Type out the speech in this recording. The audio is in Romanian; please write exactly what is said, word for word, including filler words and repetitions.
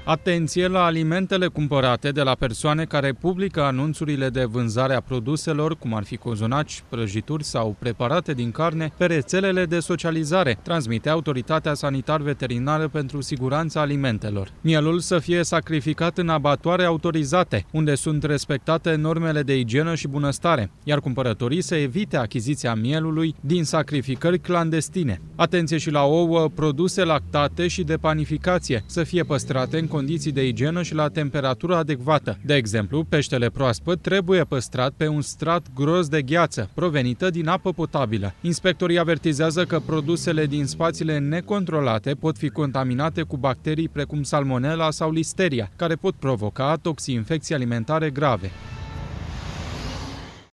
Atenție la alimentele cumpărate de la persoane care publică anunțurile de vânzare a produselor, cum ar fi cozonaci, prăjituri sau preparate din carne, pe rețelele de socializare, transmite Autoritatea Sanitar-Veterinară pentru Siguranța Alimentelor. Mielul să fie sacrificat în abatoare autorizate, unde sunt respectate normele de igienă și bunăstare, iar cumpărătorii să evite achiziția mielului din sacrificări clandestine. Atenție și la ouă, produse lactate și de panificație, să fie păstrate în condiții de igienă și la temperatură adecvată. De exemplu, peștele proaspăt trebuie păstrat pe un strat gros de gheață, provenită din apă potabilă. Inspectorii avertizează că produsele din spațiile necontrolate pot fi contaminate cu bacterii precum salmonella sau listeria, care pot provoca toxinfecții alimentare grave.